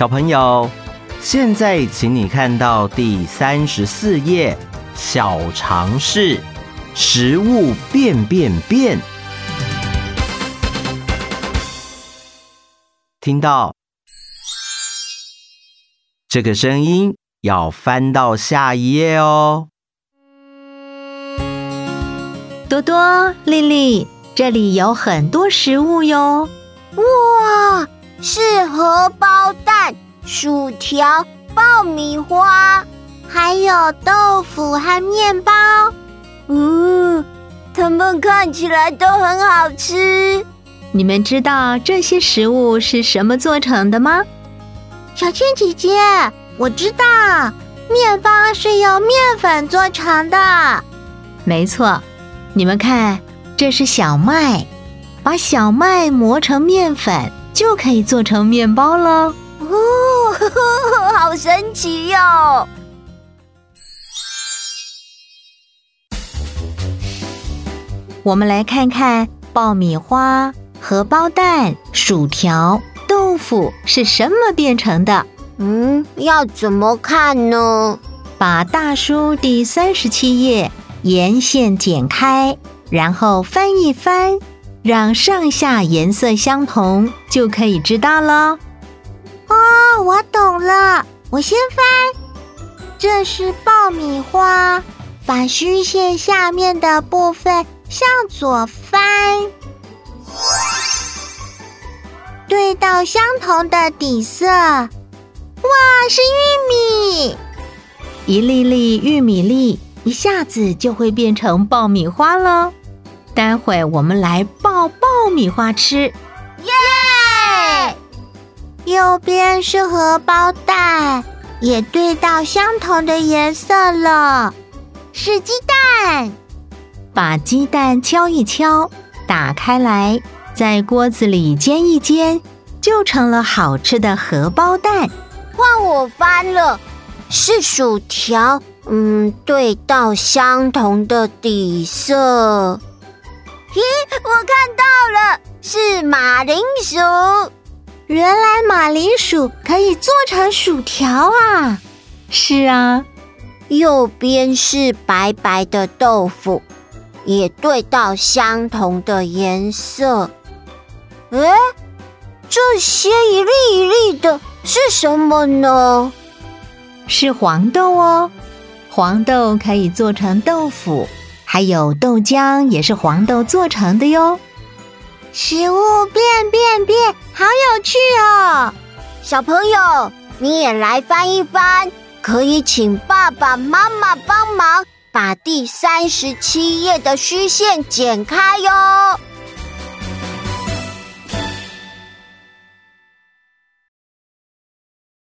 小朋友，现在请你看到第34页，小常识，食物变变变。听到这个声音，要翻到下一页哦。 多多、丽丽，这里有很多食物哟。 哇，是荷包蛋、薯条、爆米花，还有豆腐和面包。它们看起来都很好吃。 你们知道这些食物是什么做成的吗？ 小倩姐姐，我知道，面包是由面粉做成的。 没错，你们看，这是小麦，把小麦磨成面粉，就可以做成面包了。 好神奇哟！ 我们来看看爆米花、荷包蛋、薯条、豆腐是什么变成的？ 要怎么看呢？ 把大书第37页沿线剪开，然后翻一翻，让上下颜色相同，就可以知道了。 我懂了，我先翻。这是爆米花，把虚线下面的部分向左翻，对到相同的底色。哇，是玉米！ 一粒粒玉米粒，一下子就会变成爆米花了。待会我们来爆米花吃。 耶！右边是荷包蛋，也对到相同的颜色了，是鸡蛋。 把鸡蛋敲一敲，打开来，在锅子里煎一煎，就成了好吃的荷包蛋。 换我翻了，是薯条，对到相同的底色。咦，我看到了，是马铃薯。原来马铃薯可以做成薯条啊！ 是啊。 右边是白白的豆腐，也对到相同的颜色。这些一粒一粒的是什么呢？ 是黄豆哦，黄豆可以做成豆腐，还有豆浆也是黄豆做成的哟。 食物变变变，好有趣哦！小朋友，你也来翻一翻，可以请爸爸妈妈帮忙把第37页的虚线剪开哟。